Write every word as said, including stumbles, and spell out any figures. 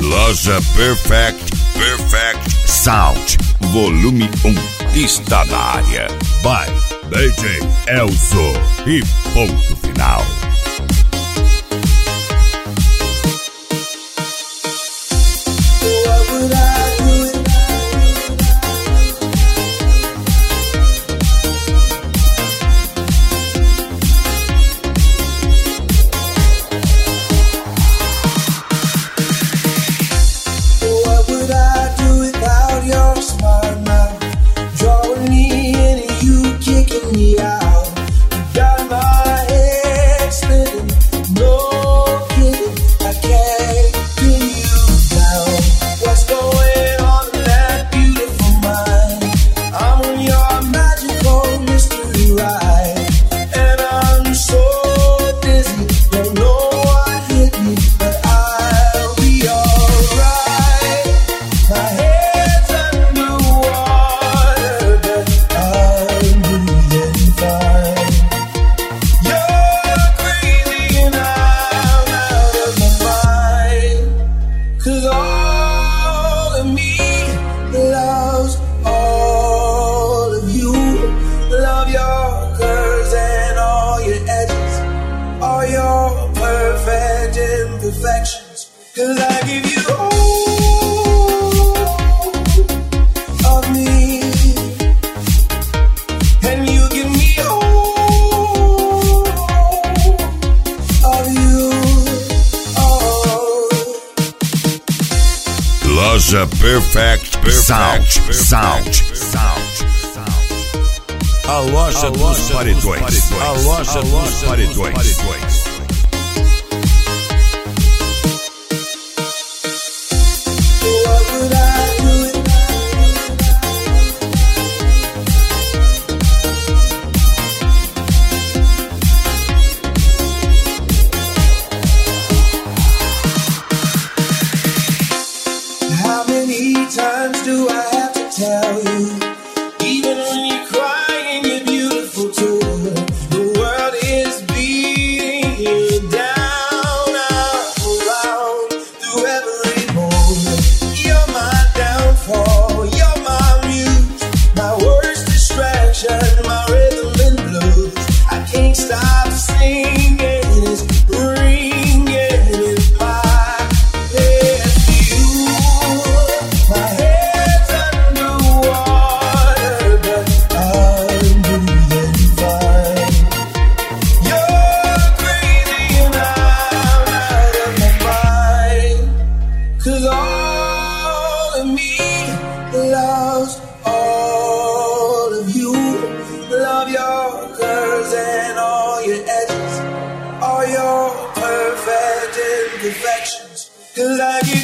Loja Perfect, Perfect Sound, volume um, está na área. By D J Elzo e ponto final. Cause I give you all of me, and you give me all of you. Oh. Loja Perfect, Perfect Sound, Sound, Sound, Sound. A loja dos paredões, a loja dos paredões. How many times do I have to tell you? Even when you're crying, you're beautiful too. The world is beating you down, up, around, through every moment. You're my downfall, you're my muse, my worst distraction, my rhythm and blues. I can't stop singing, it's ringing in my head for you. My head's underwater, but I'm breathing fine. You're crazy and I'm out of my mind. Cause all of me loves all of you. Love your curves and all your edges, all your perfect imperfections. Cause I give